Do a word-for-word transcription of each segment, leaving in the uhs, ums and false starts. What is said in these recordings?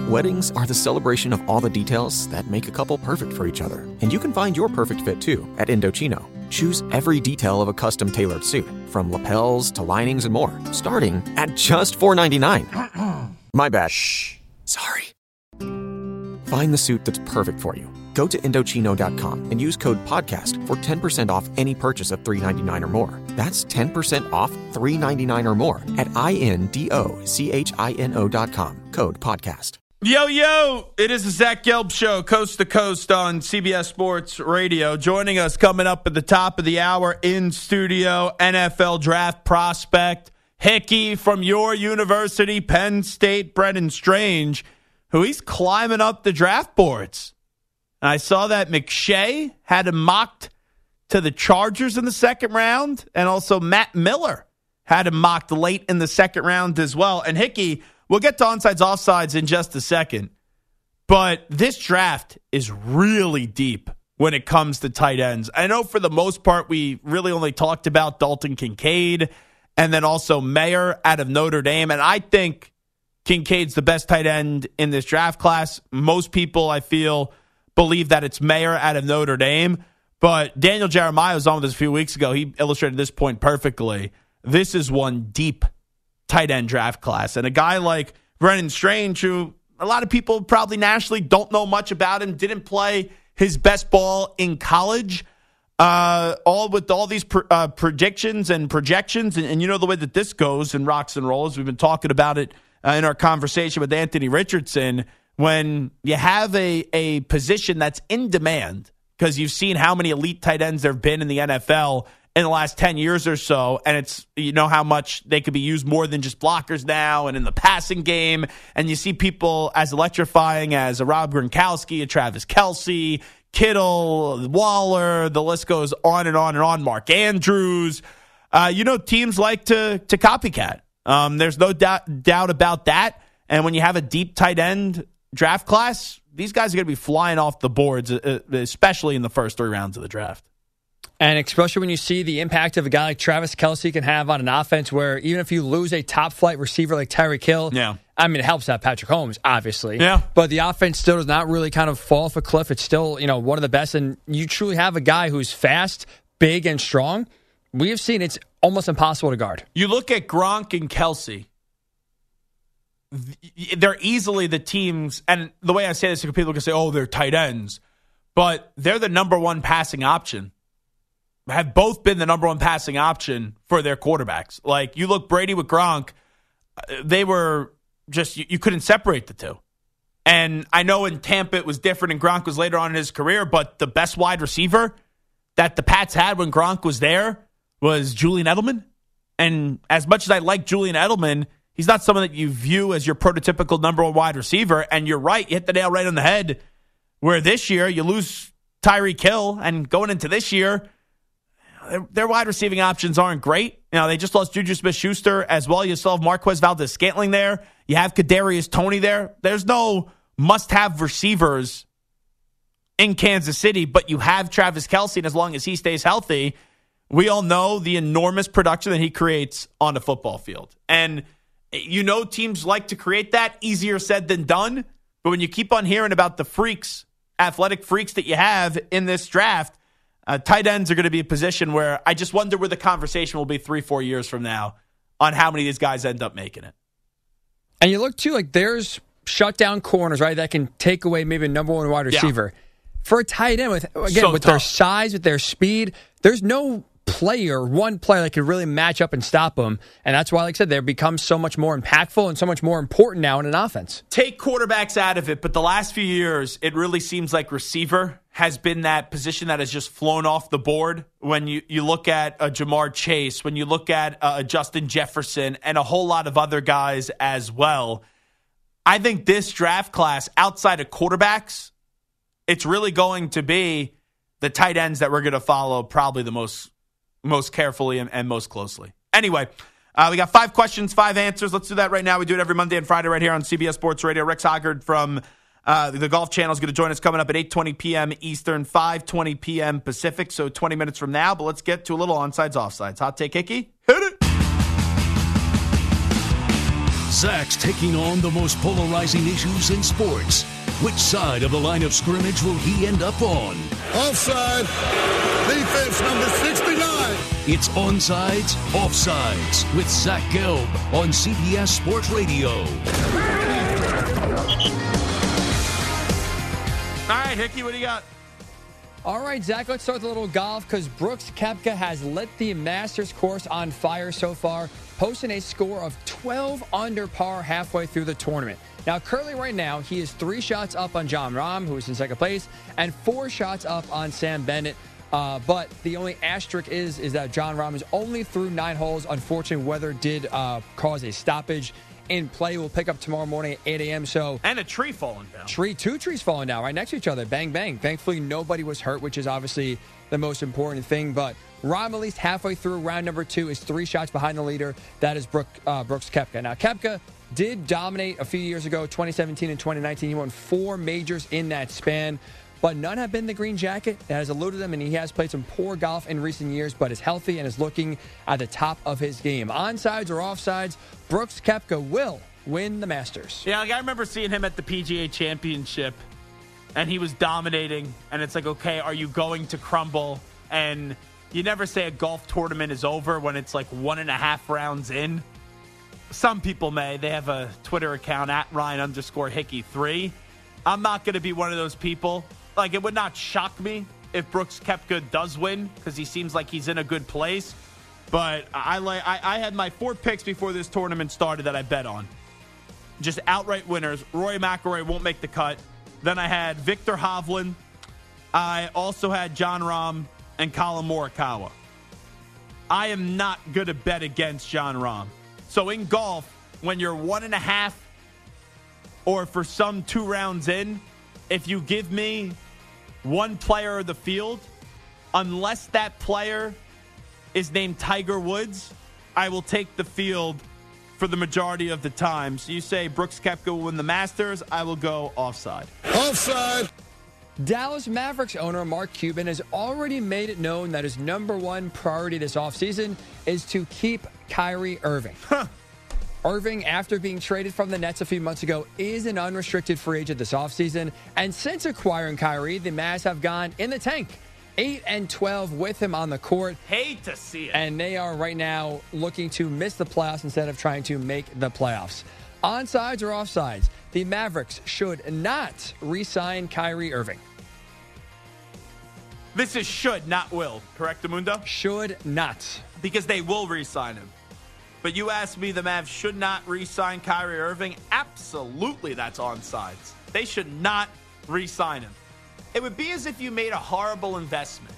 Weddings are the celebration of all the details that make a couple perfect for each other. And you can find your perfect fit too at Indochino. Choose every detail of a custom tailored suit, from lapels to linings and more, starting at just four ninety-nine. My bad. Shh. Sorry. Find the suit that's perfect for you. Go to Indochino dot com and use code PODCAST for ten percent off any purchase of three ninety-nine or more. That's ten percent off three ninety-nine or more at I N D O C H I N O dot com. Code PODCAST. Yo, yo, it is the Zach Gelb Show, coast to coast on C B S Sports Radio. Joining us coming up at the top of the hour in studio, N F L draft prospect, Hickey from your university, Penn State, Brennan Strange, who he's climbing up the draft boards. And I saw that McShay had him mocked to the Chargers in the second round, and also Matt Miller had him mocked late in the second round as well. And Hickey, we'll get to onsides, offsides in just a second, but this draft is really deep when it comes to tight ends. I know for the most part we really only talked about Dalton Kincaid and then also Mayer out of Notre Dame, and I think Kincaid's the best tight end in this draft class. Most people, I feel, believe that it's Mayer out of Notre Dame, but Daniel Jeremiah was on with us a few weeks ago. He illustrated this point perfectly. This is one deep tight end draft class. And a guy like Brennan Strange, who a lot of people probably nationally don't know much about him, didn't play his best ball in college, uh, all with all these pr- uh, predictions and projections. And, and you know the way that this goes in rocks and rolls. We've been talking about it uh, in our conversation with Anthony Richardson. When you have a, a position that's in demand, because you've seen how many elite tight ends there have been in the N F L in the last ten years or so, and it's, you know how much they could be used more than just blockers now and in the passing game, and you see people as electrifying as a Rob Gronkowski, a Travis Kelce, Kittle, Waller, the list goes on and on and on, Mark Andrews. Uh, you know, teams like to to copycat. Um, there's no doubt, doubt about that, and when you have a deep tight end draft class, these guys are going to be flying off the boards, especially in the first three rounds of the draft. And especially when you see the impact of a guy like Travis Kelce can have on an offense where even if you lose a top-flight receiver like Tyreek Hill, yeah. I mean, it helps out Patrick Holmes, obviously. Yeah. But the offense still does not really kind of fall off a cliff. It's still, you know, one of the best. And you truly have a guy who's fast, big, and strong. We have seen it's almost impossible to guard. You look at Gronk and Kelce. They're easily the teams, and the way I say this, people can say, oh, they're tight ends, but they're the number one passing option. Have both been the number one passing option for their quarterbacks. Like, you look Brady with Gronk, they were just, you, you couldn't separate the two. And I know in Tampa it was different and Gronk was later on in his career, but the best wide receiver that the Pats had when Gronk was there was Julian Edelman. And as much as I like Julian Edelman, he's not someone that you view as your prototypical number one wide receiver. And you're right, you hit the nail right on the head, where this year you lose Tyreek Hill, and going into this year, their wide receiving options aren't great. You know, they just lost Juju Smith-Schuster as well. You still have Marquez Valdes-Scantling there. You have Kadarius Toney there. There's no must-have receivers in Kansas City, but you have Travis Kelce, and as long as he stays healthy, we all know the enormous production that he creates on the football field. And you know teams like to create that. Easier said than done. But when you keep on hearing about the freaks, athletic freaks that you have in this draft, Uh, tight ends are going to be a position where I just wonder where the conversation will be three, four years from now on how many of these guys end up making it. And you look, too, like there's shutdown corners, right, that can take away maybe a number one wide receiver. Yeah. For a tight end, with again, so with tough. their size, with their speed, there's no player, one player that could really match up and stop them. And that's why, like I said, they become so much more impactful and so much more important now in an offense. Take quarterbacks out of it, but the last few years, it really seems like receiver has been that position that has just flown off the board. When you, you look at a Jamar Chase, when you look at a Justin Jefferson, and a whole lot of other guys as well. I think this draft class, outside of quarterbacks, it's really going to be the tight ends that we're going to follow probably the most most carefully and, and most closely. Anyway, uh, we got five questions, five answers. Let's do that right now. We do it every Monday and Friday right here on C B S Sports Radio. Rex Hoggard from uh, the Golf Channel is going to join us coming up at eight twenty p.m. Eastern, five twenty p.m. Pacific, so twenty minutes from now. But let's get to a little onsides, offsides. Hot take, Hickey? Hit it! Zach's taking on the most polarizing issues in sports. Which side of the line of scrimmage will he end up on? Offside. Defense number sixty-nine. It's Onsides, Offsides with Zach Gelb on C B S Sports Radio. All right, Hickey, what do you got? All right, Zach, let's start with a little golf because Brooks Koepka has lit the Masters course on fire so far, posting a score of twelve under par halfway through the tournament. Now, currently right now, he is three shots up on Jon Rahm, who is in second place, and four shots up on Sam Bennett. Uh, but the only asterisk is, is that Jon Rahm is only through nine holes. Unfortunately, weather did uh, cause a stoppage. In play will pick up tomorrow morning at eight a.m. So and a tree falling down. Tree, two trees falling down right next to each other. Bang, bang. Thankfully, nobody was hurt, which is obviously the most important thing. But Rahm, at least halfway through round number two, is three shots behind the leader. That is Brooke, uh, Brooks Koepka. Now, Koepka did dominate a few years ago, twenty seventeen and twenty nineteen. He won four majors in that span. But none have been the green jacket. That has eluded him, and he has played some poor golf in recent years, but is healthy and is looking at the top of his game. Onsides or offsides, Brooks Koepka will win the Masters. Yeah, like I remember seeing him at the P G A Championship, and he was dominating, and it's like, okay, are you going to crumble? And you never say a golf tournament is over when it's like one and a half rounds in. Some people may. They have a Twitter account, at Ryan underscore Hickey three. I'm not going to be one of those people. Like, it would not shock me if Brooks Koepka does win because he seems like he's in a good place. But I, I, I had my four picks before this tournament started that I bet on. Just outright winners. Rory McIlroy won't make the cut. Then I had Victor Hovland. I also had Jon Rahm and Colin Morikawa. I am not going to bet against Jon Rahm. So in golf, when you're one and a half or for some two rounds in, if you give me one player of the field, unless that player is named Tiger Woods, I will take the field for the majority of the time. So you say Brooks Koepka will win the Masters, I will go offside. Offside. Dallas Mavericks owner Mark Cuban has already made it known that his number one priority this offseason is to keep Kyrie Irving. Huh. Irving, after being traded from the Nets a few months ago, is an unrestricted free agent this offseason. And since acquiring Kyrie, the Mavs have gone in the tank. eight and twelve with him on the court. Hate to see it. And they are right now looking to miss the playoffs instead of trying to make the playoffs. Onsides or offsides, the Mavericks should not re-sign Kyrie Irving. This is should, not will. Correct, Amundo? Should not. Because they will re-sign him. But you asked me the Mavs should not re-sign Kyrie Irving. Absolutely, that's onsides. They should not re-sign him. It would be as if you made a horrible investment.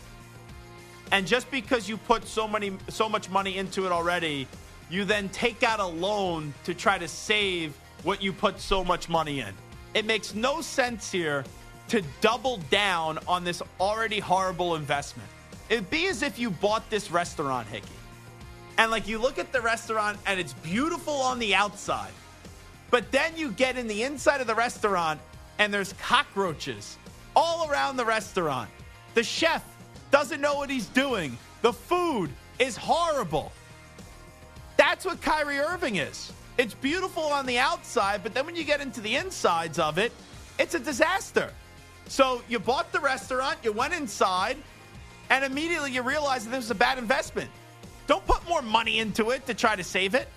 And just because you put so many, so much money into it already, you then take out a loan to try to save what you put so much money in. It makes no sense here to double down on this already horrible investment. It'd be as if you bought this restaurant, Hickey. And, like, you look at the restaurant, and it's beautiful on the outside. But then you get in the inside of the restaurant, and there's cockroaches all around the restaurant. The chef doesn't know what he's doing. The food is horrible. That's what Kyrie Irving is. It's beautiful on the outside, but then when you get into the insides of it, it's a disaster. So you bought the restaurant, you went inside, and immediately you realized that this was a bad investment. Don't put more money into it to try to save it.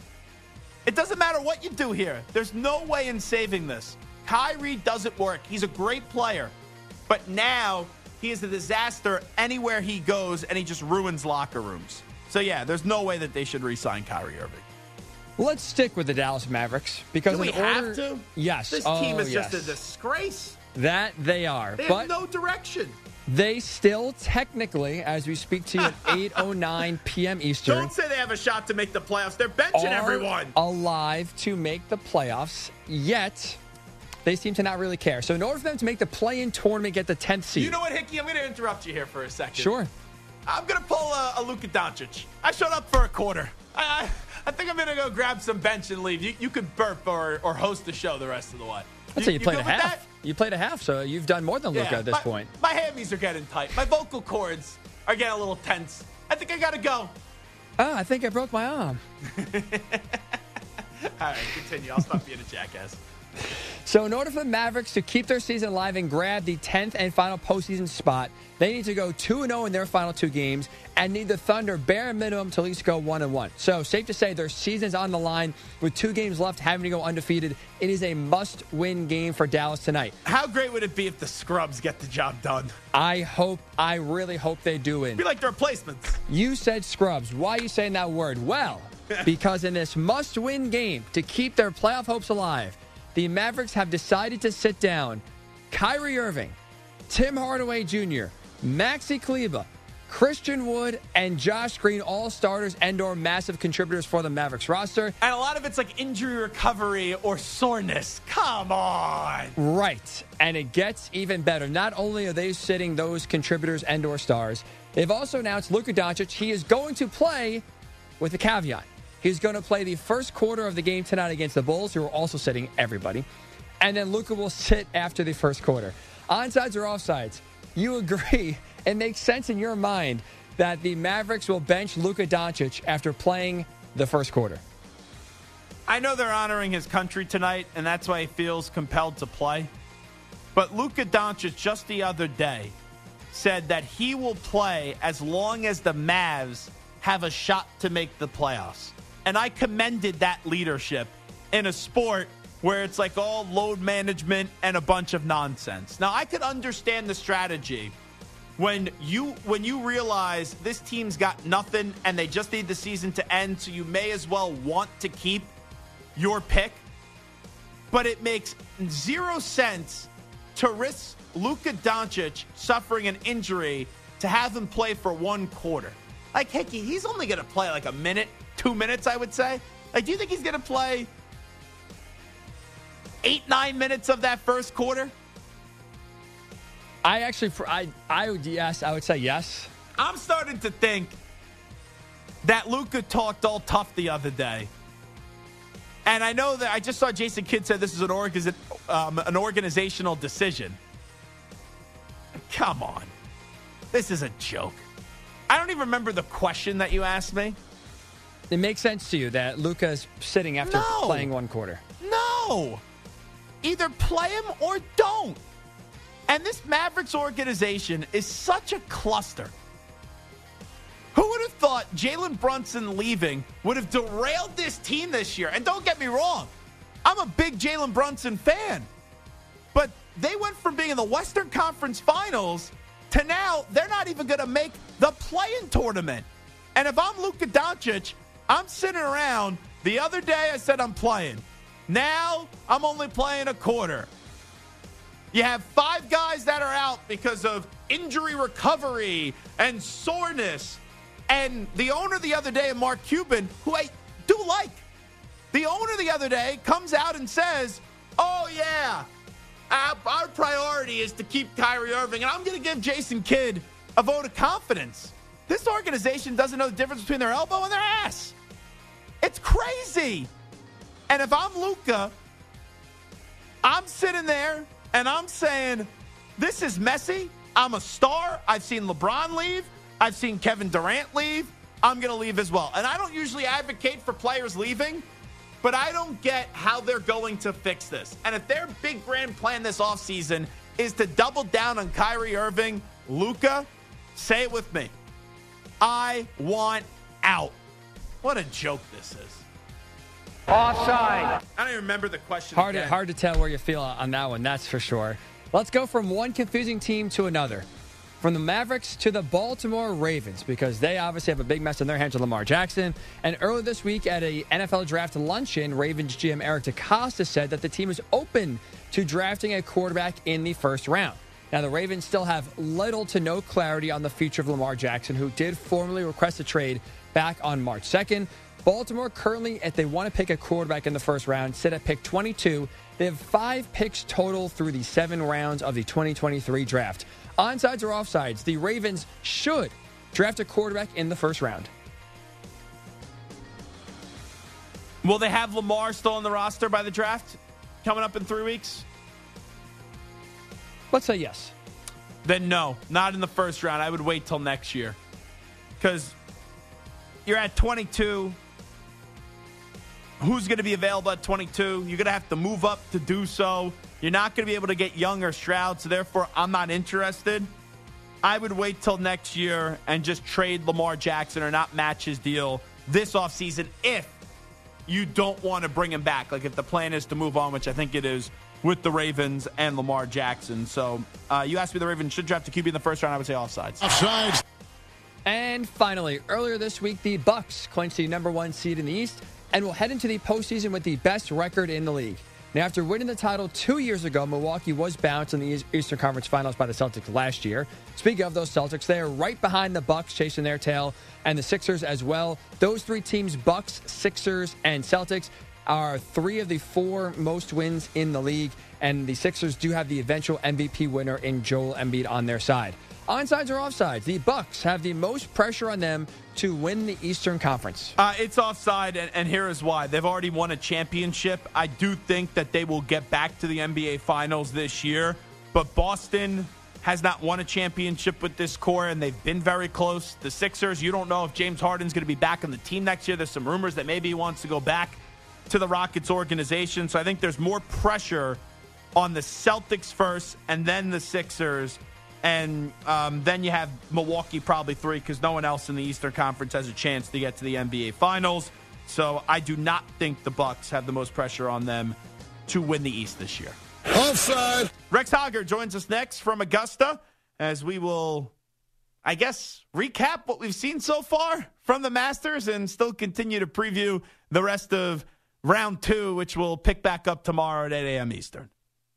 It doesn't matter what you do here. There's no way in saving this. Kyrie doesn't work. He's a great player. But now he is a disaster anywhere he goes, and he just ruins locker rooms. So, yeah, there's no way that they should re-sign Kyrie Irving. Let's stick with the Dallas Mavericks. Because do we in have order, to? Yes. This oh, team is yes. just a disgrace. That they are. They but have no direction. They still technically, as we speak to you at eight oh nine p.m. Eastern, Don't say they have a shot to make the playoffs. They're benching are everyone. alive to make the playoffs, yet they seem to not really care. So in order for them to make the play-in tournament, get the tenth seed. You know what, Hickey? I'm going to interrupt you here for a second. Sure. I'm going to pull a, a Luka Doncic. I showed up for a quarter. I, I, I think I'm going to go grab some bench and leave. You, you could burp or, or host the show the rest of the way. I'd say you, you played a good with half. that? You played a half, so you've done more than Luka Yeah, at this my, point. My hammies are getting tight. My vocal cords are getting a little tense. I think I got to go. Ah, I think I broke my arm. right, continue. I'll stop being a jackass. So in order for the Mavericks to keep their season alive and grab the tenth and final postseason spot, they need to go two and oh in their final two games and need the Thunder bare minimum to at least go one and one. So safe to say their season's on the line with two games left, having to go undefeated. It is a must-win game for Dallas tonight. How great would it be if the scrubs get the job done? I hope, I really hope they do win. Be like the replacements. You said scrubs. Why are you saying that word? Well, because in this must-win game to keep their playoff hopes alive, the Mavericks have decided to sit down Kyrie Irving, Tim Hardaway Junior, Maxi Kleber, Christian Wood, and Josh Green, all starters and or massive contributors for the Mavericks roster. And a lot of it's like injury recovery or soreness. Come on. Right. And it gets even better. Not only are they sitting those contributors and or stars, they've also announced Luka Doncic. He is going to play with a caveat. He's going to play the first quarter of the game tonight against the Bulls, who are also sitting everybody. And then Luka will sit after the first quarter. Onsides or offsides, you agree, it makes sense in your mind that the Mavericks will bench Luka Doncic after playing the first quarter. I know they're honoring his country tonight, and that's why he feels compelled to play. But Luka Doncic just the other day said that he will play as long as the Mavs have a shot to make the playoffs. And I commended that leadership in a sport where it's like all load management and a bunch of nonsense. Now, I could understand the strategy when you when you realize this team's got nothing and they just need the season to end, so you may as well want to keep your pick. But it makes zero sense to risk Luka Doncic suffering an injury to have him play for one quarter. Like, Hickey, he's only going to play like a minute, two minutes, I would say. Like, do you think he's going to play eight, nine minutes of that first quarter? I actually, I, I would, yes, I would say yes. I'm starting to think that Luka talked all tough the other day. And I know that I just saw Jason Kidd say this is an, orga- um, an organizational decision. Come on. This is a joke. I don't even remember the question that you asked me. It makes sense to you that Luka's sitting after no. playing one quarter. No. Either play him or don't. And this Mavericks organization is such a cluster. Who would have thought Jalen Brunson leaving would have derailed this team this year? And don't get me wrong, I'm a big Jalen Brunson fan. But they went from being in the Western Conference Finals to now they're not even going to make the play-in tournament. And if I'm Luka Doncic, I'm sitting around. The other day I said I'm playing. Now I'm only playing a quarter. You have five guys that are out because of injury recovery and soreness. And the owner the other day, Mark Cuban, who I do like, the owner the other day comes out and says, oh, yeah, our, our priority is to keep Kyrie Irving. And I'm going to give Jason Kidd a vote of confidence. This organization doesn't know the difference between their elbow and their ass. It's crazy. And if I'm Luka, I'm sitting there and I'm saying, this is messy. I'm a star. I've seen LeBron leave. I've seen Kevin Durant leave. I'm going to leave as well. And I don't usually advocate for players leaving, but I don't get how they're going to fix this. And if their big grand plan this offseason is to double down on Kyrie Irving, Luka, say it with me. I want out. What a joke this is. Offside. I don't even remember the question. Hard to, again. hard to tell where you feel on that one, that's for sure. Let's go from one confusing team to another. From the Mavericks to the Baltimore Ravens, because they obviously have a big mess on their hands with Lamar Jackson. And earlier this week at a N F L draft luncheon, Ravens G M Eric DeCosta said that the team is open to drafting a quarterback in the first round. Now, the Ravens still have little to no clarity on the future of Lamar Jackson, who did formally request a trade back on March second. Baltimore currently, if they want to pick a quarterback in the first round, sit at pick twenty-two. They have five picks total through the seven rounds of the twenty twenty-three draft. Onsides or offsides, the Ravens should draft a quarterback in the first round. Will they have Lamar still on the roster by the draft coming up in three weeks? Let's say yes. Then no, not in the first round. I would wait till next year. Because you're at twenty-two. who's going to be available at twenty-two. You're going to have to move up to do so. You're not going to be able to get Young or Stroud, so therefore I'm not interested. I would wait till next year and just trade Lamar Jackson or not match his deal this offseason if you don't want to bring him back. Like if the plan is to move on, which I think it is with the Ravens and Lamar Jackson. So uh, you asked me the Ravens should draft a Q B in the first round. I would say offsides. Offsides. And finally, earlier this week, the Bucks clinched the number one seed in the East and will head into the postseason with the best record in the league. Now, after winning the title two years ago, Milwaukee was bounced in the Eastern Conference Finals by the Celtics last year. Speaking of those Celtics, they are right behind the Bucks, chasing their tail, and the Sixers as well. Those three teams, Bucks, Sixers, and Celtics, are three of the four most wins in the league, and the Sixers do have the eventual M V P winner in Joel Embiid on their side. Onsides or offsides, the Bucks have the most pressure on them to win the Eastern Conference. Uh, it's offside, and, and here is why. They've already won a championship. I do think that they will get back to the N B A Finals this year, but Boston has not won a championship with this core, and they've been very close. The Sixers, you don't know if James Harden's going to be back on the team next year. There's some rumors that maybe he wants to go back to the Rockets organization, so I think there's more pressure on the Celtics first, and then the Sixers. And um, then you have Milwaukee probably three because no one else in the Eastern Conference has a chance to get to the N B A Finals. So I do not think the Bucks have the most pressure on them to win the East this year. Offside. Rex Hogger joins us next from Augusta as we will, I guess, recap what we've seen so far from the Masters and still continue to preview the rest of round two, which we'll pick back up tomorrow at eight a.m. Eastern.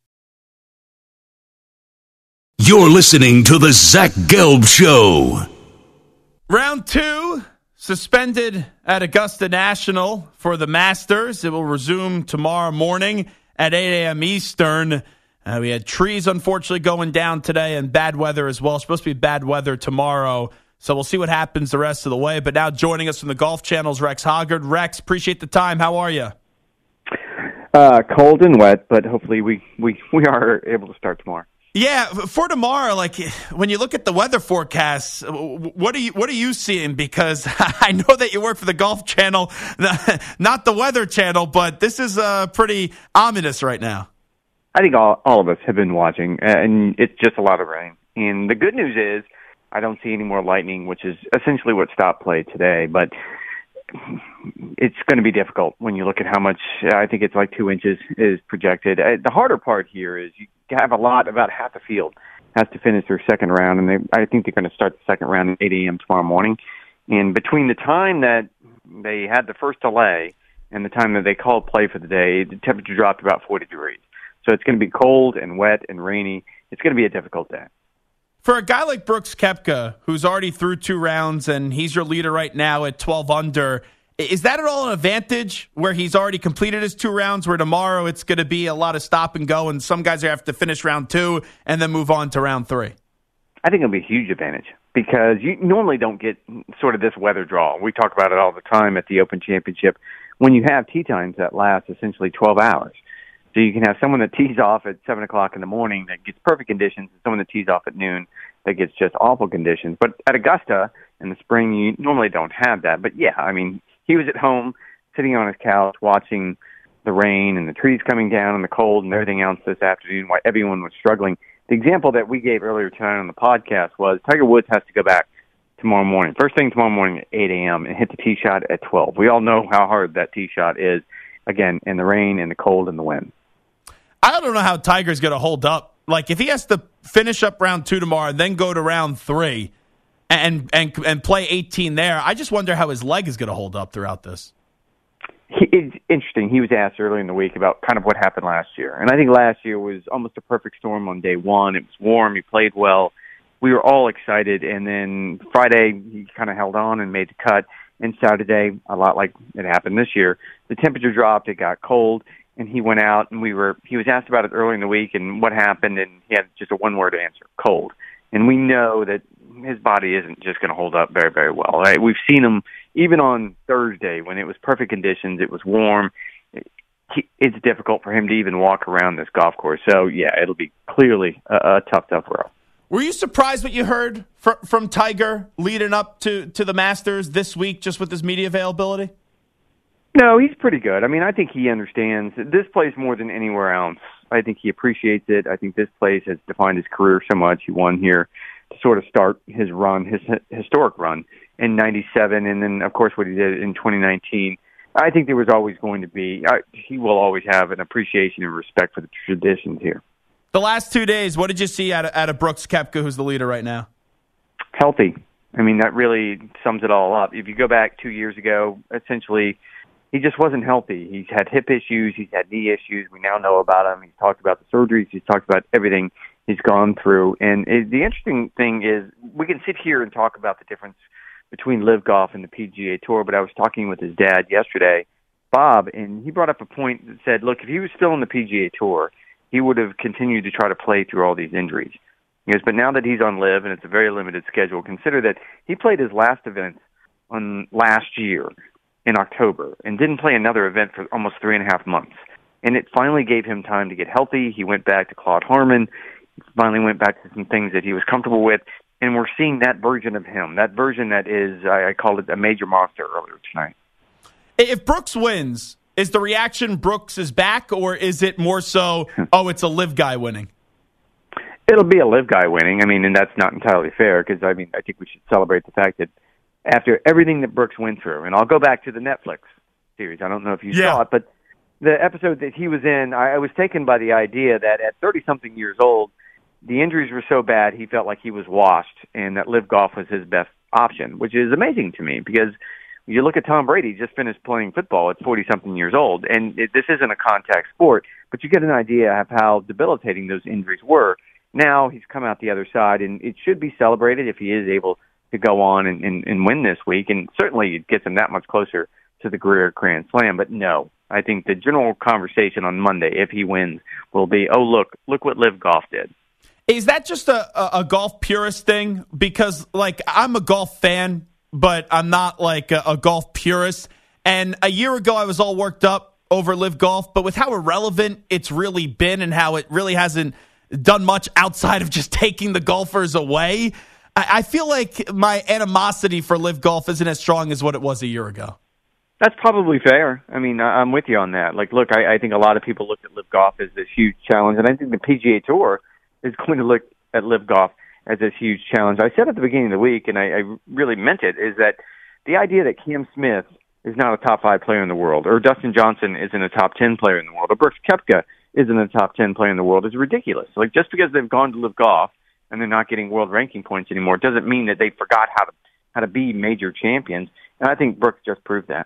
You're listening to the Zach Gelb Show. Round two, suspended at Augusta National for the Masters. It will resume tomorrow morning at eight a.m. Eastern. Uh, we had trees, unfortunately, going down today and bad weather as well. It's supposed to be bad weather tomorrow. So we'll see what happens the rest of the way. But now joining us from the Golf Channel's Rex Hoggard. Rex, appreciate the time. How are you? Uh, cold and wet, but hopefully we, we, we are able to start tomorrow. Yeah, for tomorrow, like when you look at the weather forecasts, what are you what are you seeing? Because I know that you work for the Golf Channel, not the Weather Channel, but this is uh, pretty ominous right now. I think all all of us have been watching, and it's just a lot of rain. And the good news is I don't see any more lightning, which is essentially what stopped play today. But it's going to be difficult when you look at how much, I think it's like two inches is projected. The harder part here is you have a lot, about half the field has to finish their second round, and they, I think they're going to start the second round at eight a.m. tomorrow morning. And between the time that they had the first delay and the time that they called play for the day, the temperature dropped about forty degrees. So it's going to be cold and wet and rainy. It's going to be a difficult day. For a guy like Brooks Koepka, who's already through two rounds and he's your leader right now at twelve under, is that at all an advantage where he's already completed his two rounds, where tomorrow it's going to be a lot of stop and go and some guys are have to finish round two and then move on to round three? I think it'll be a huge advantage because you normally don't get sort of this weather draw. We talk about it all the time at the Open Championship when you have tee times that last essentially twelve hours. So you can have someone that tees off at seven o'clock in the morning that gets perfect conditions and someone that tees off at noon that gets just awful conditions. But at Augusta in the spring, you normally don't have that. But, yeah, I mean, he was at home sitting on his couch watching the rain and the trees coming down and the cold and everything else this afternoon while everyone was struggling. The example that we gave earlier tonight on the podcast was Tiger Woods has to go back tomorrow morning, first thing tomorrow morning at eight a.m. and hit the tee shot at twelve. We all know how hard that tee shot is, again, in the rain and the cold and the wind. I don't know how Tiger's going to hold up. Like, if he has to finish up round two tomorrow and then go to round three and and and play eighteen there, I just wonder how his leg is going to hold up throughout this. He, it's interesting. He was asked earlier in the week about kind of what happened last year. And I think last year was almost a perfect storm on day one. It was warm. He played well. We were all excited. And then Friday, he kind of held on and made the cut. And Saturday, a lot like it happened this year, the temperature dropped. It got cold. And he went out, and we were. He was asked about it early in the week and what happened, and he had just a one-word answer: cold. And we know that his body isn't just going to hold up very, very well. Right? We've seen him even on Thursday when it was perfect conditions. It was warm. It's difficult for him to even walk around this golf course. So yeah, it'll be clearly a, a tough, tough row. Were you surprised what you heard fr- from Tiger leading up to to the Masters this week, just with his media availability? No, he's pretty good. I mean, I think he understands this place more than anywhere else. I think he appreciates it. I think this place has defined his career so much. He won here to sort of start his run, his historic run in ninety-seven, and then, of course, what he did in twenty nineteen. I think there was always going to be, I, he will always have an appreciation and respect for the traditions here. The last two days, what did you see out of, out of Brooks Koepka, who's the leader right now? Healthy. I mean, that really sums it all up. If you go back two years ago, essentially, he just wasn't healthy. He's had hip issues. He's had knee issues. We now know about him. He's talked about the surgeries. He's talked about everything he's gone through. And it, the interesting thing is we can sit here and talk about the difference between Live Golf and the P G A Tour, but I was talking with his dad yesterday, Bob, and he brought up a point that said, look, if he was still in the P G A Tour, he would have continued to try to play through all these injuries. He goes, but now that he's on Live and it's a very limited schedule, consider that he played his last event on last year in October and didn't play another event for almost three and a half months. And it finally gave him time to get healthy. He went back to Claude Harmon, finally went back to some things that he was comfortable with, and we're seeing that version of him, that version that is, I, I called it a major monster earlier tonight. If Brooks wins, is the reaction Brooks is back, or is it more so, oh, it's a Live guy winning? It'll be a Live guy winning. I mean, and that's not entirely fair because, I mean, I think we should celebrate the fact that after everything that Brooks went through, and I'll go back to the Netflix series. I don't know if you yeah. saw it, but the episode that he was in, I, I was taken by the idea that at thirty-something years old, the injuries were so bad he felt like he was washed and that Live Golf was his best option, which is amazing to me because you look at Tom Brady, just finished playing football at forty-something years old, and it, this isn't a contact sport, but you get an idea of how debilitating those injuries were. Now he's come out the other side, and it should be celebrated if he is able to go on and, and, and win this week, and certainly it gets him that much closer to the Greer Grand Slam. But no, I think the general conversation on Monday, if he wins, will be, oh, look, look what Live Golf did. Is that just a, a, a golf purist thing? Because, like, I'm a golf fan, but I'm not, like, a, a golf purist. And a year ago, I was all worked up over Live Golf, but with how irrelevant it's really been and how it really hasn't done much outside of just taking the golfers away, I, I feel like my animosity for Live Golf isn't as strong as what it was a year ago. That's probably fair. I mean, I'm with you on that. Like, look, I, I think a lot of people look at Live Golf as this huge challenge, and I think the P G A Tour is going to look at Live Golf as this huge challenge. I said at the beginning of the week, and I, I really meant it, is that the idea that Cam Smith is not a top five player in the world, or Dustin Johnson isn't a top ten player in the world, or Brooks Koepka isn't a top ten player in the world is ridiculous. Like, just because they've gone to Live Golf and they're not getting world ranking points anymore doesn't mean that they forgot how to how to be major champions. And I think Brooks just proved that.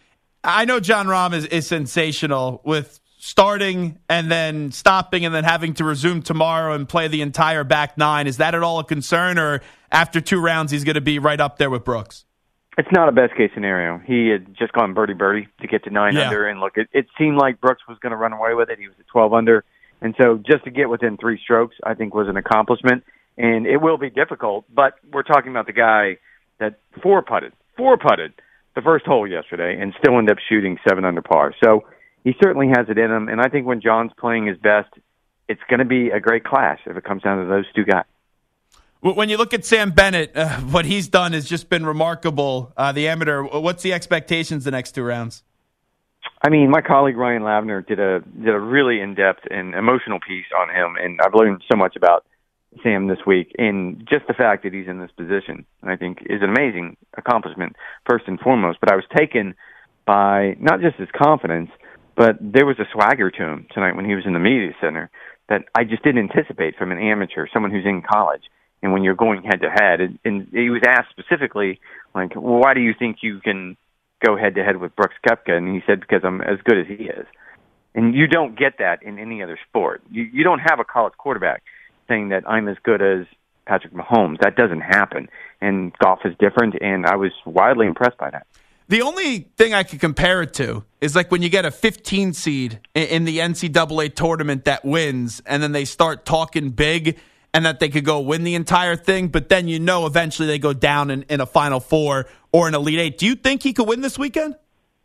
I know Jon Rahm is, is sensational with starting and then stopping and then having to resume tomorrow and play the entire back nine. Is that at all a concern, or after two rounds he's going to be right up there with Brooks? It's not a best-case scenario. He had just gone birdie-birdie to get to nine yeah. under, and look, it, it seemed like Brooks was going to run away with it. He was at twelve under, and so just to get within three strokes, I think, was an accomplishment, and it will be difficult, but we're talking about the guy that four-putted, four-putted the first hole yesterday and still ended up shooting seven under par. So he certainly has it in him, and I think when John's playing his best, it's going to be a great clash if it comes down to those two guys. When you look at Sam Bennett, uh, what he's done has just been remarkable. Uh, the amateur, what's the expectations the next two rounds? I mean, my colleague Ryan Lavner did a did a really in-depth and emotional piece on him, and I've learned so much about Sam this week. And just the fact that he's in this position, I think, is an amazing accomplishment, first and foremost. But I was taken by not just his confidence, but there was a swagger to him tonight when he was in the media center that I just didn't anticipate from an amateur, someone who's in college. And when you're going head-to-head, and, and he was asked specifically, like, well, why do you think you can go head-to-head with Brooks Koepka? And he said, because I'm as good as he is. And you don't get that in any other sport. You, you don't have a college quarterback saying that I'm as good as Patrick Mahomes. That doesn't happen. And golf is different, and I was wildly impressed by that. The only thing I could compare it to is like when you get a fifteen seed in the N C double A tournament that wins, and then they start talking big and that they could go win the entire thing, but then you know eventually they go down in, in a Final Four or an Elite Eight. Do you think he could win this weekend?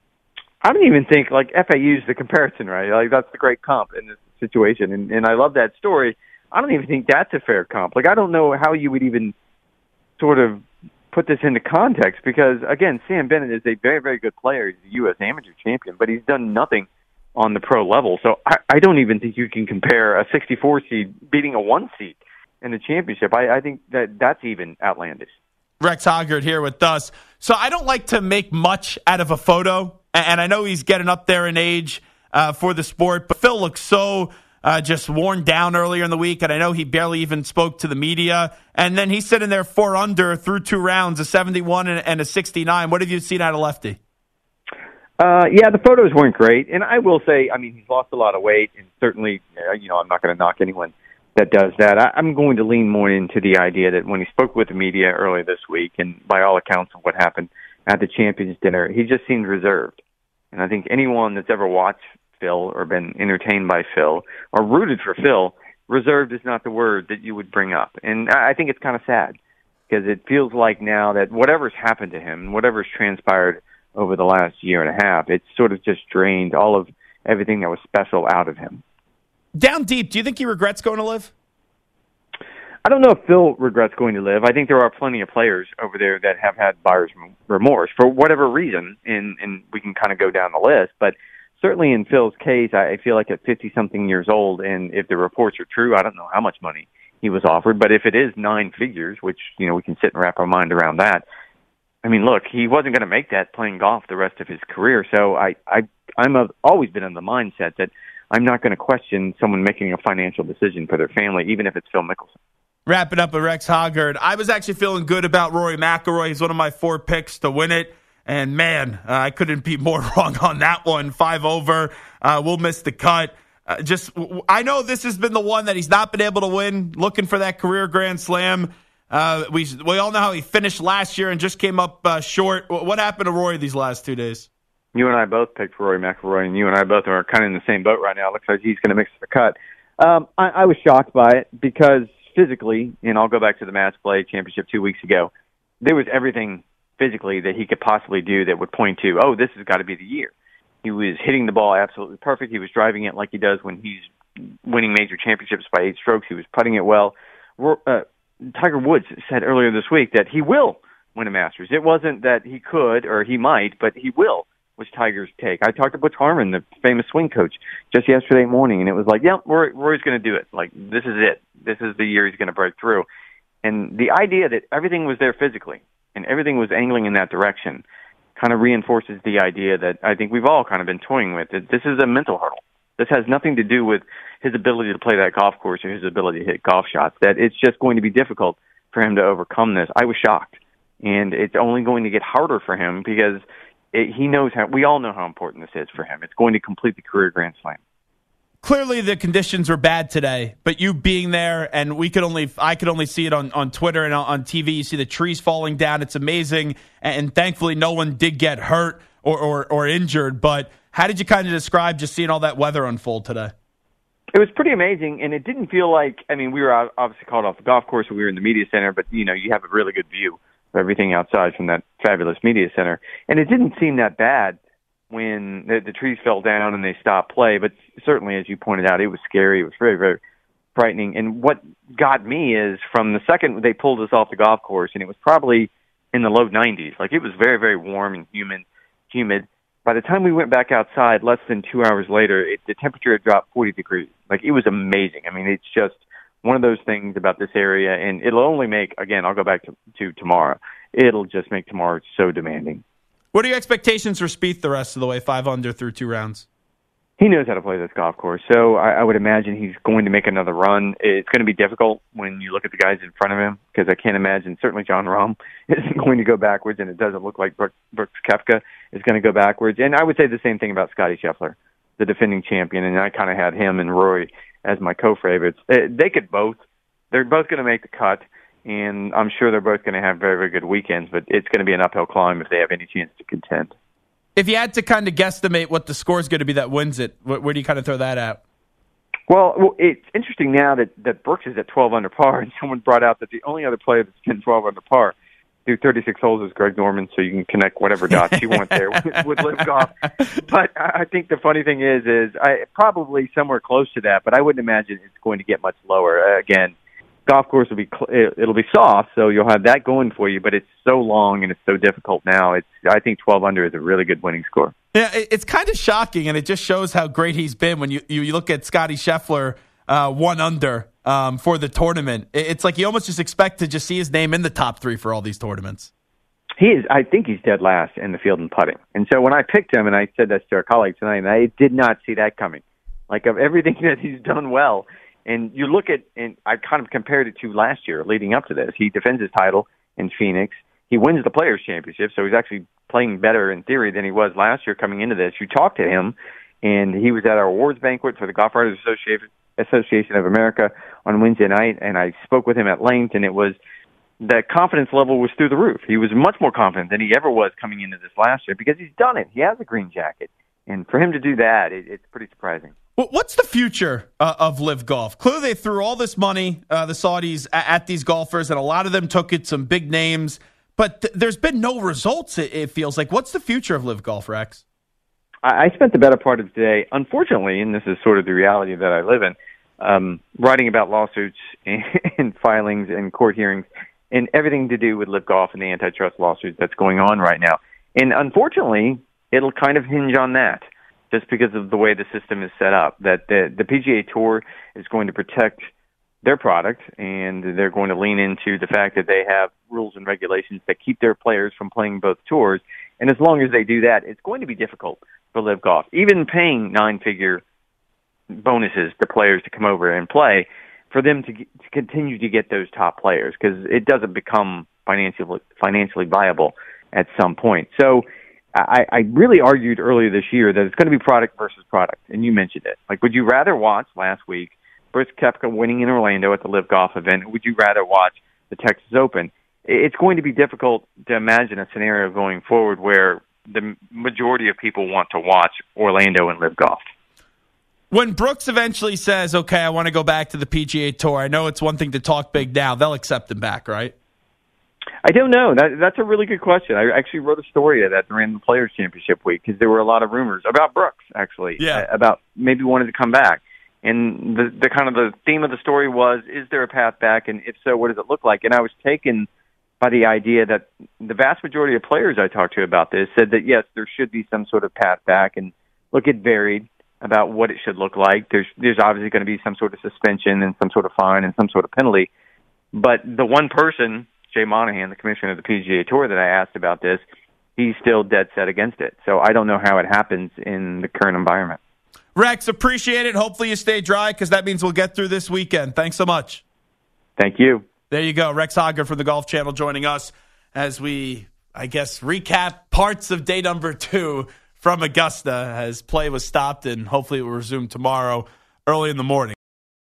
I don't even think, like, F A U's the comparison, right? Like, that's the great comp in this situation, and, and I love that story. I don't even think that's a fair comp. Like, I don't know how you would even sort of put this into context because, again, Sam Bennett is a very, very good player. He's a U S amateur champion, but he's done nothing on the pro level. So I, I don't even think you can compare a sixty-four seed beating a one seed in the championship. I, I think that that's even outlandish. Rex Hoggard here with us. So I don't like to make much out of a photo, and I know he's getting up there in age uh, for the sport, but Phil looks so uh, just worn down earlier in the week, and I know he barely even spoke to the media. And then he's sitting there four under through two rounds, a seventy-one and a sixty-nine. What have you seen out of Lefty? Uh, yeah, the photos weren't great, and I will say, I mean, he's lost a lot of weight, and certainly, you know, I'm not going to knock anyone that does that. I, I'm going to lean more into the idea that when he spoke with the media earlier this week, and by all accounts of what happened at the Champions Dinner, he just seemed reserved. And I think anyone that's ever watched Phil or been entertained by Phil or rooted for Phil, reserved is not the word that you would bring up. And I think it's kind of sad because it feels like now that whatever's happened to him, whatever's transpired over the last year and a half, it's sort of just drained all of everything that was special out of him. Down deep, do you think he regrets going to live? I don't know if Phil regrets going to live. I think there are plenty of players over there that have had buyer's remorse for whatever reason, and, and we can kind of go down the list. But certainly in Phil's case, I feel like at fifty-something years old, and if the reports are true, I don't know how much money he was offered, but if it is nine figures, which, you know, we can sit and wrap our mind around that, I mean, look, he wasn't going to make that playing golf the rest of his career. So I, I, I'm a, always been in the mindset that I'm not going to question someone making a financial decision for their family, even if it's Phil Mickelson. Wrapping up with Rex Hoggard. I was actually feeling good about Rory McIlroy. He's one of my four picks to win it. And, man, uh, I couldn't be more wrong on that one. Five over. Uh, we'll miss the cut. Uh, just, I know this has been the one that he's not been able to win, looking for that career Grand Slam. Uh, we we all know how he finished last year and just came up uh, short. What happened to Rory these last two days? You and I both picked Rory McIlroy, and you and I both are kind of in the same boat right now. It looks like he's going to mix the cut. Um, I, I was shocked by it because physically, and I'll go back to the match play championship two weeks ago, there was everything physically that he could possibly do that would point to, oh, this has got to be the year. He was hitting the ball absolutely perfect. He was driving it like he does when he's winning major championships by eight strokes. He was putting it well. Uh, Tiger Woods said earlier this week that he will win a Masters. It wasn't that he could or he might, but he will, was Tiger's take. I talked to Butch Harmon, the famous swing coach, just yesterday morning, and it was like, yeah, Rory, Rory's going to do it. Like, this is it. This is the year he's going to break through. And the idea that everything was there physically and everything was angling in that direction kind of reinforces the idea that I think we've all kind of been toying with. That this is a mental hurdle. This has nothing to do with his ability to play that golf course or his ability to hit golf shots. That it's just going to be difficult for him to overcome this. I was shocked. And it's only going to get harder for him because it, he knows how, we all know how important this is for him. It's going to complete the career Grand Slam. Clearly the conditions were bad today, but you being there, and we could only, I could only see it on, on Twitter and on T V. You see the trees falling down. It's amazing. And thankfully no one did get hurt or, or, or injured. But how did you kind of describe just seeing all that weather unfold today? It was pretty amazing, and it didn't feel like, I mean, we were obviously called off the golf course, we were in the media center, but, you know, you have a really good view of everything outside from that fabulous media center. And it didn't seem that bad when the, the trees fell down and they stopped play, but certainly, as you pointed out, it was scary. It was very, very frightening. And what got me is from the second they pulled us off the golf course, and it was probably in the low nineties, like it was very, very warm and humid, humid. By the time we went back outside, less than two hours later, it, the temperature had dropped forty degrees. Like, it was amazing. I mean, it's just one of those things about this area, and it'll only make, again, I'll go back to, to tomorrow. It'll just make tomorrow so demanding. What are your expectations for Spieth the rest of the way, five under through two rounds? He knows how to play this golf course, so I, I would imagine he's going to make another run. It's going to be difficult when you look at the guys in front of him, because I can't imagine, certainly Jon Rahm isn't going to go backwards, and it doesn't look like Brooks, Brooks Koepka is going to go backwards. And I would say the same thing about Scottie Scheffler, the defending champion, and I kind of had him and Rory as my co-favorites. They could both. They're both going to make the cut, and I'm sure they're both going to have very, very good weekends, but it's going to be an uphill climb if they have any chance to contend. If you had to kind of guesstimate what the score is going to be that wins it, where, where do you kind of throw that out? Well, well, it's interesting now that, that Brooks is at twelve under par, and someone brought out that the only other player that's been twelve under par through thirty-six holes is Greg Norman, so you can connect whatever dots you want there with, with Live Golf. But I think the funny thing is, is I probably somewhere close to that, but I wouldn't imagine it's going to get much lower. Uh, again, golf course will be cl- it'll be soft, so you'll have that going for you. But it's so long and it's so difficult now. It's I think twelve under is a really good winning score. Yeah, it's kind of shocking, and it just shows how great he's been when you you look at Scottie Scheffler uh, one under um, for the tournament. It's like you almost just expect to just see his name in the top three for all these tournaments. He is. I think he's dead last in the field in putting. And so when I picked him, and I said this to our colleague tonight, and I did not see that coming. Like of everything that he's done well, and you look at, and I kind of compared it to last year leading up to this. He defends his title in Phoenix. He wins the Players' Championship, so he's actually playing better in theory than he was last year coming into this. You talked to him, and he was at our awards banquet for the Golf Writers Association, Association of America on Wednesday night, and I spoke with him at length, and it was the confidence level was through the roof. He was much more confident than he ever was coming into this last year because he's done it. He has a green jacket. And for him to do that, it, it's pretty surprising. Well, what's the future uh, of Live Golf? Clearly, they threw all this money, uh, the Saudis, at, at these golfers, and a lot of them took it, some big names. But th- there's been no results, it, it feels like. What's the future of Live Golf, Rex? I, I spent the better part of today, unfortunately, and this is sort of the reality that I live in, um, writing about lawsuits and, and filings and court hearings and everything to do with Live Golf and the antitrust lawsuit that's going on right now. And unfortunately, it'll kind of hinge on that, just because of the way the system is set up, that the, the P G A Tour is going to protect their product, and they're going to lean into the fact that they have rules and regulations that keep their players from playing both tours. And as long as they do that, it's going to be difficult for Live Golf. Even paying nine-figure bonuses to players to come over and play, for them to, to continue to get those top players, because it doesn't become financially financially viable at some point. So I, I really argued earlier this year that it's going to be product versus product, and you mentioned it. Like, would you rather watch last week Brooks Koepka winning in Orlando at the Live Golf event, or would you rather watch the Texas Open? It's going to be difficult to imagine a scenario going forward where the majority of people want to watch Orlando and Live Golf. When Brooks eventually says, okay, I want to go back to the P G A Tour, I know it's one thing to talk big now. They'll accept him back, right? I don't know. That, that's a really good question. I actually wrote a story of that during the Players' Championship week because there were a lot of rumors about Brooks, actually, yeah. about maybe wanting to come back. And the, the kind of the theme of the story was, is there a path back? And if so, what does it look like? And I was taken by the idea that the vast majority of players I talked to about this said that, yes, there should be some sort of path back. And look, it varied about what it should look like. There's there's obviously going to be some sort of suspension and some sort of fine and some sort of penalty. But the one person, Jay Monahan, the commissioner of the P G A Tour, that I asked about this, he's still dead set against it. So I don't know how it happens in the current environment. Rex, appreciate it. Hopefully you stay dry because that means we'll get through this weekend. Thanks so much. Thank you. There you go. Rex Hoggard from the Golf Channel joining us as we, I guess, recap parts of day number two from Augusta as play was stopped, and hopefully it will resume tomorrow early in the morning.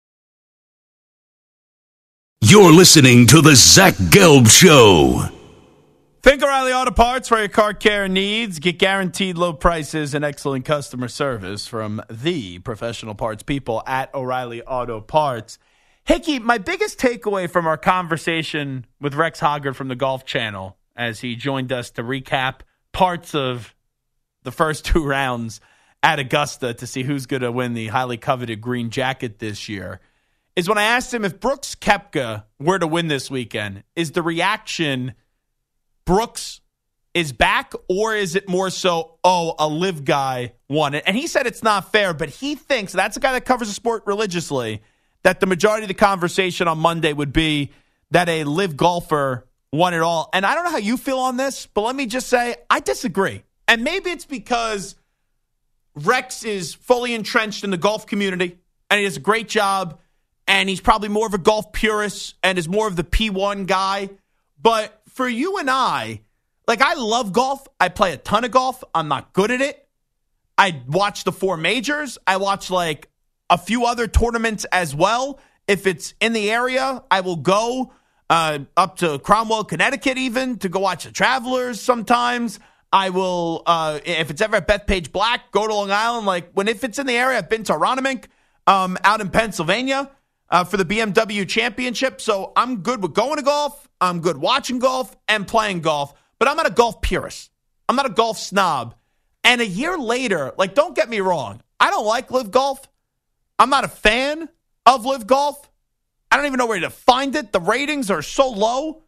You're listening to the Zach Gelb Show. Think O'Reilly Auto Parts for your car care needs. Get guaranteed low prices and excellent customer service from the professional parts people at O'Reilly Auto Parts. Hickey, my biggest takeaway from our conversation with Rex Hoggard from the Golf Channel as he joined us to recap parts of the first two rounds at Augusta to see who's going to win the highly coveted green jacket this year, is when I asked him if Brooks Koepka were to win this weekend, is the reaction Brooks is back, or is it more so, oh, a Live guy won it? And he said it's not fair, but he thinks, that's a guy that covers the sport religiously, that the majority of the conversation on Monday would be that a Live golfer won it all. And I don't know how you feel on this, but let me just say, I disagree. And maybe it's because Rex is fully entrenched in the golf community, and he does a great job, and he's probably more of a golf purist and is more of the P one guy. But for you and I, like, I love golf. I play a ton of golf. I'm not good at it. I watch the four majors. I watch, like, a few other tournaments as well. If it's in the area, I will go uh, up to Cromwell, Connecticut even, to go watch the Travelers sometimes. I will, uh, if it's ever at Bethpage Black, go to Long Island. Like, when if it's in the area, I've been to Aronimink um, out in Pennsylvania uh, for the B M W Championship. So I'm good with going to golf. I'm good watching golf and playing golf. But I'm not a golf purist. I'm not a golf snob. And a year later, like, don't get me wrong, I don't like Live Golf. I'm not a fan of Live Golf. I don't even know where to find it. The ratings are so low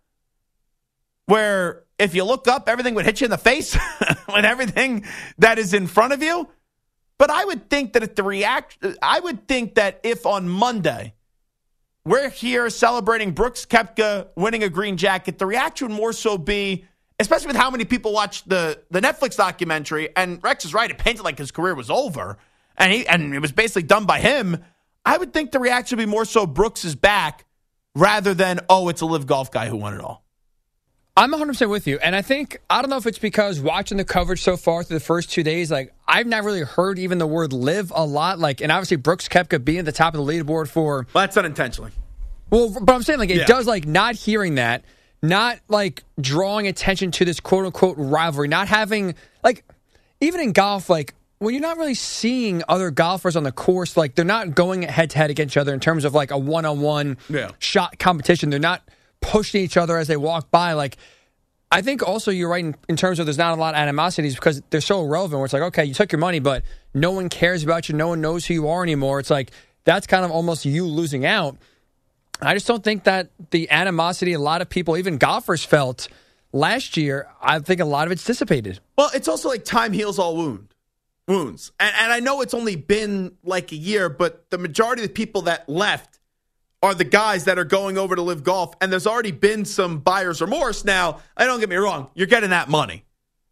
where if you look up, everything would hit you in the face with everything that is in front of you. But I would think that if the react, I would think that if on Monday we're here celebrating Brooks Koepka winning a green jacket, the reaction would more so be, especially with how many people watched the, the Netflix documentary, and Rex is right, it painted like his career was over, and he and it was basically done by him. I would think the reaction would be more so Brooks is back rather than, oh, it's a Live Golf guy who won it all. I'm one hundred percent with you. And I think, I don't know if it's because watching the coverage so far through the first two days, like, I've not really heard even the word live a lot. Like, and obviously Brooks Koepka being at the top of the leaderboard for... Well, that's unintentionally. Well, but I'm saying, like, it yeah. does, like, not hearing that, not, like, drawing attention to this quote-unquote rivalry, not having, like, even in golf, like, when you're not really seeing other golfers on the course, like, they're not going head-to-head against each other in terms of, like, a one-on-one yeah. shot competition. They're not pushing each other as they walk by. Like, I think also you're right in, in terms of there's not a lot of animosities because they're so irrelevant where it's like, okay, you took your money, but no one cares about you. No one knows who you are anymore. It's like, that's kind of almost you losing out. I just don't think that the animosity a lot of people, even golfers, felt last year, I think a lot of it's dissipated. Well, it's also like time heals all wound, wounds. And, and I know it's only been like a year, but the majority of the people that left are the guys that are going over to Live Golf, and there's already been some buyer's remorse. Now, I don't get me wrong, you're getting that money.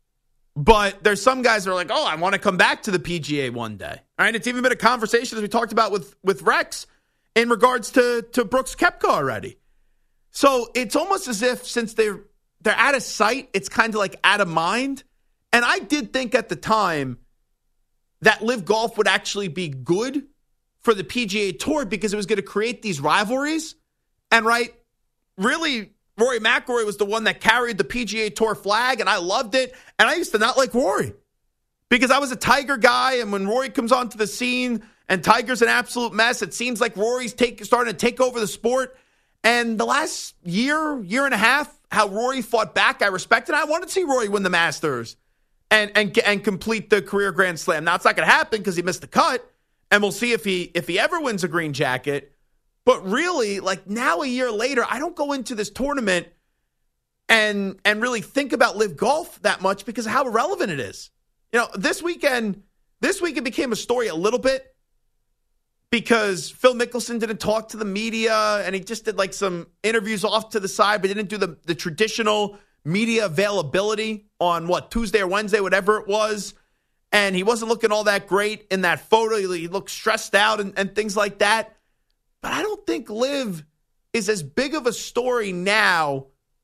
But there's some guys that are like, oh, I want to come back to the P G A one day. All right, it's even been a conversation as we talked about with, with Rex in regards to, to Brooks Koepka already. So it's almost as if since they're, they're out of sight, it's kind of like out of mind. And I did think at the time that Live Golf would actually be good for the P G A Tour because it was going to create these rivalries. And, right, really, Rory McIlroy was the one that carried the P G A Tour flag, and I loved it. And I used to not like Rory because I was a Tiger guy, and when Rory comes onto the scene and Tiger's an absolute mess, it seems like Rory's take, starting to take over the sport. And the last year, year and a half, how Rory fought back, I respected. I wanted to see Rory win the Masters and and and complete the career Grand Slam. Now, it's not going to happen because he missed the cut, and we'll see if he if he ever wins a green jacket. But really, like now a year later, I don't go into this tournament and and really think about Live Golf that much because of how irrelevant it is. You know, this weekend, this weekend became a story a little bit because Phil Mickelson didn't talk to the media and he just did like some interviews off to the side, but didn't do the, the traditional media availability on what, Tuesday or Wednesday, whatever it was. And he wasn't looking all that great in that photo. He looked stressed out and, and things like that. But I don't think Liv is as big of a story now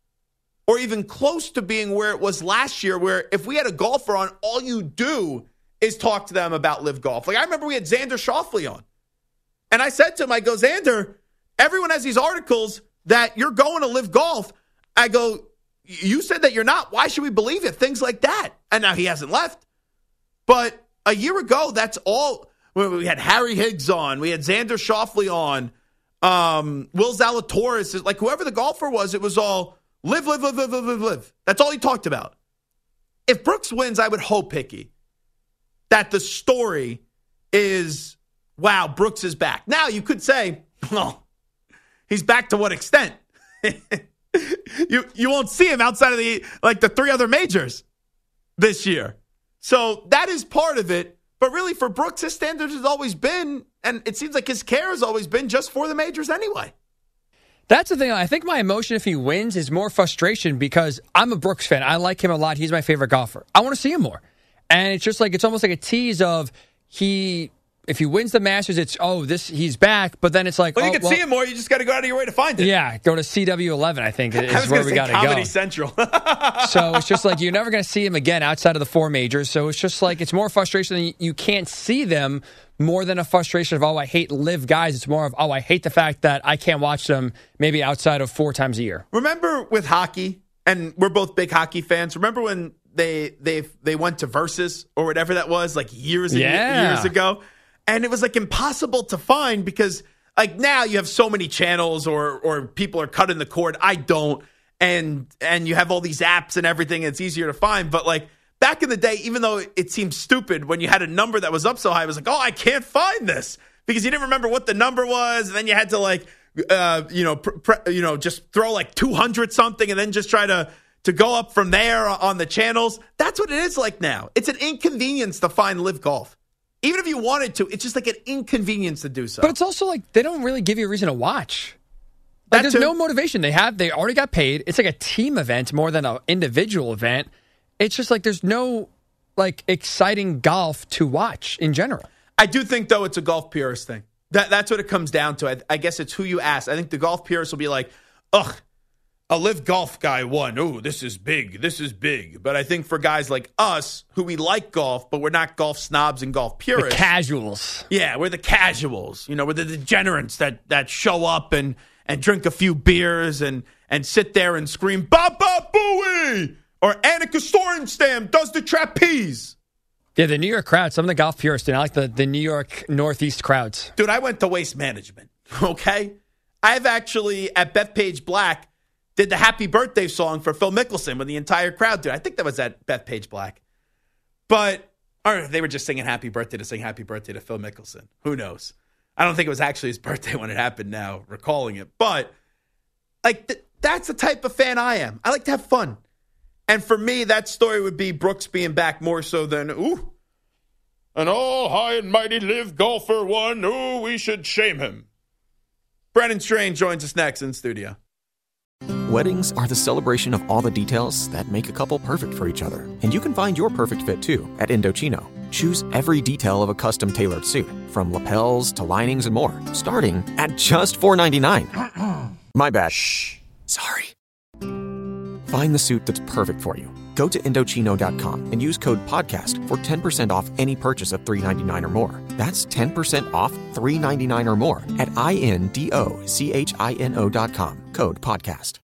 or even close to being where it was last year, where if we had a golfer on, all you do is talk to them about Live Golf. Like I remember we had Xander Schauffele on. And I said to him, I go, Xander, everyone has these articles that you're going to Live Golf. I go, you said that you're not. Why should we believe it? Things like that. And now he hasn't left. But a year ago, that's all. We had Harry Higgs on. We had Xander Schauffele on. Um, Will Zalatoris. Like whoever the golfer was, it was all live, live, live, live, live, live, live. That's all he talked about. If Brooks wins, I would hope, Hickey, that the story is, wow, Brooks is back. Now, you could say, well, he's back to what extent? you you won't see him outside of the like the three other majors this year. So that is part of it. But really, for Brooks, his standard has always been, and it seems like his care has always been just for the majors anyway. That's the thing. I think my emotion if he wins is more frustration because I'm a Brooks fan. I like him a lot. He's my favorite golfer. I want to see him more. And it's just like, it's almost like a tease of he... If he wins the Masters, it's, oh, this he's back. But then it's like, well, you oh, can well, see him more. You just got to go out of your way to find it. Yeah, go to C W eleven, I think, is I was where we got to go. Comedy Central. So it's just like you're never going to see him again outside of the four majors. So it's just like it's more frustration than you, you can't see them more than a frustration of, oh, I hate Live guys. It's more of, oh, I hate the fact that I can't watch them maybe outside of four times a year. Remember with hockey, and we're both big hockey fans, remember when they they they went to Versus or whatever that was, like years and yeah. years ago? And it was like impossible to find because like now you have so many channels or or people are cutting the cord. I don't. And and you have all these apps and everything. It's easier to find. But like back in the day, even though it seemed stupid when you had a number that was up so high, it was like, oh, I can't find this because you didn't remember what the number was. And then you had to like uh, you know, pr- pr- you know, just throw like two hundred something and then just try to to go up from there on the channels. That's what it is like now. It's an inconvenience to find Live Golf. Even if you wanted to, it's just like an inconvenience to do so. But it's also like they don't really give you a reason to watch. Like, there's too. no motivation. They have, they already got paid. It's like a team event more than an individual event. It's just like there's no like exciting golf to watch in general. I do think, though, it's a golf purist thing. That, that's what it comes down to. I, I guess it's who you ask. I think the golf purists will be like, ugh, a Live Golf guy won. Oh, this is big. This is big. But I think for guys like us, who we like golf, but we're not golf snobs and golf purists. The casuals. Yeah, we're the casuals. You know, we're the degenerates that, that show up and, and drink a few beers and, and sit there and scream, Baba Booey! Or Annika Sorenstam does the trapeze. Yeah, the New York crowd. Some of the golf purists, and I like the, the New York Northeast crowds. Dude, I went to Waste Management, okay? I've actually, at Bethpage Black, did the happy birthday song for Phil Mickelson with the entire crowd, dude. I think that was at Bethpage Black. But, or they were just singing happy birthday to sing happy birthday to Phil Mickelson. Who knows? I don't think it was actually his birthday when it happened now, recalling it. But, like, th- that's the type of fan I am. I like to have fun. And for me, that story would be Brooks being back more so than, ooh, an all high and mighty Live golfer won. Ooh, we should shame him. Brennan Strange joins us next in studio. Weddings are the celebration of all the details that make a couple perfect for each other. And you can find your perfect fit, too, at Indochino. Choose every detail of a custom-tailored suit, from lapels to linings and more, starting at just four ninety-nine. My bad. Shh. Sorry. Find the suit that's perfect for you. Go to Indochino dot com and use code PODCAST for ten percent off any purchase of three ninety-nine or more. That's ten percent off three ninety-nine or more at I N D O C H I N O dot com. Code PODCAST.